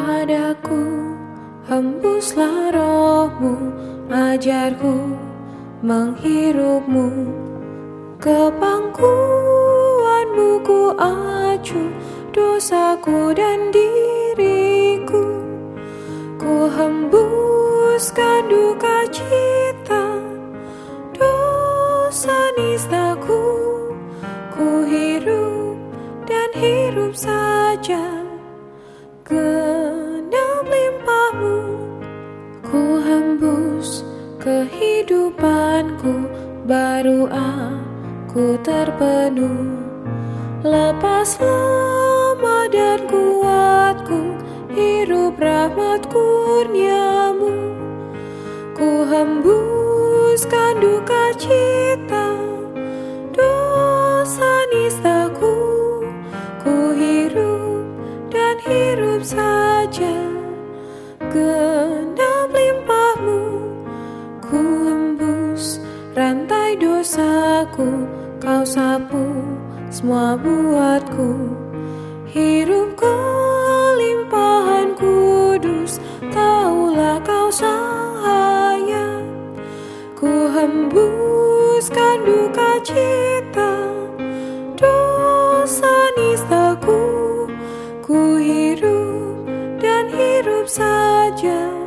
padaku, hembuslah rohmu, ajarku menghirupmu. Ke pangkuanmu ku acu dosaku dan diriku. Ku hembuskan duka cita, dosa nistaku. Ku hirup dan hirup saja genap limpahmu. Ku hembus kehidupanku, baru aku terpenuh. Lepas lemah dan kuatku, hirup rahmat kurniamu. Ku hembuskan duka cita, dosa nistaku. Ku hirup dan hirup saja genap limpahmu. Ku hembus rantai dosaku, kau sapu semua buatku. Hirup kelimpahan kudus, taulah kau sahaya. Ku hembuskan duka cita, dosa nistaku. Ku hirup dan hirup saja